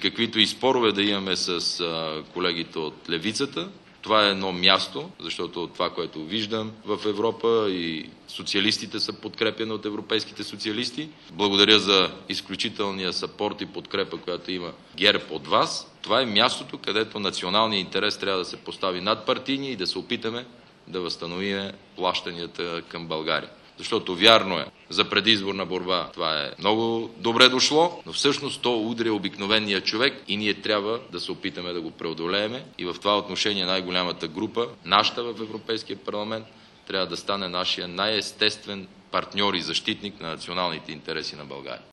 каквито и спорове да имаме с колегите от левицата, това е едно място, защото това, което виждам в Европа, и социалистите са подкрепени от европейските социалисти. Благодаря за изключителния съпорт и подкрепа, която има ГЕРБ от вас. Това е мястото, където националният интерес трябва да се постави над партийния и да се опитаме да възстановим плащанията към България. Защото вярно е, за предизборна борба това е много добре дошло, но всъщност то удря обикновения човек и ние трябва да се опитаме да го преодолеем. И в това отношение най-голямата група, нашата в Европейския парламент, трябва да стане нашия най-естествен партньор и защитник на националните интереси на България.